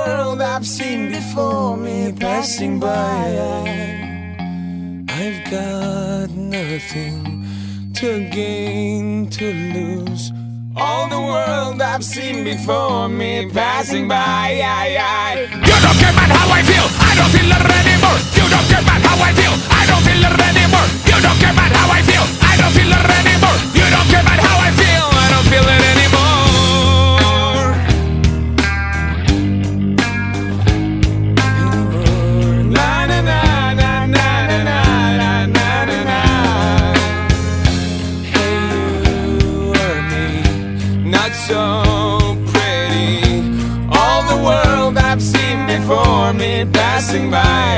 world I've seen before me passing by. I've got nothing to gain, to lose. All the world I've seen before me passing by. You don't care about how I feel, I don't feel it anymore. You don't care about how I feel, I don't feel it anymore. You don't care about how I feel, I don't feel it anymore. You don't care about how I feel, I don't feel it anymore. Na na na na na na na na na na. Hey, you or me, not so pretty. All the world I've seen before me passing by.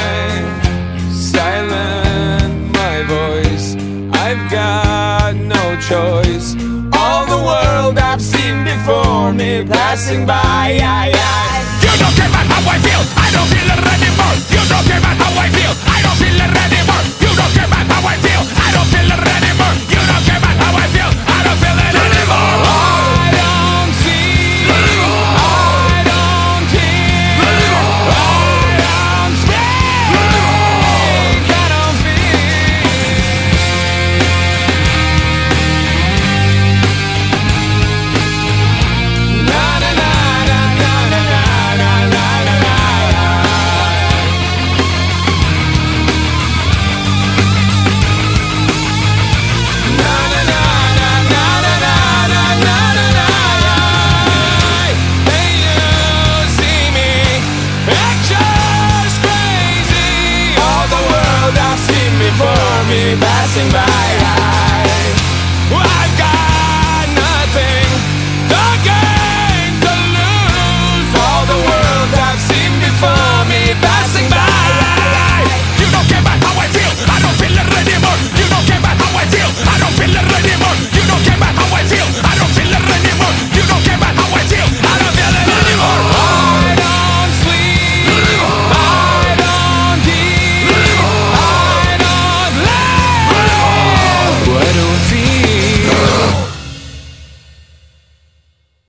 Silent my voice, I've got no choice. All the world I've seen before me passing by. You don't care about how I feel, I don't feel it anymore. You don't care about how I feel, I don't feel it anymore. You don't care about how I feel, I don't feel it anymore. You don't care about how I feel, I don't feel it anymore. I don't see, I don't hear, I don't speak, I don't feel. Na na na na na na na na na na. Na na na na na na na na na na. Hey, you see me? It's just crazy. All the world I've seen before me passing by.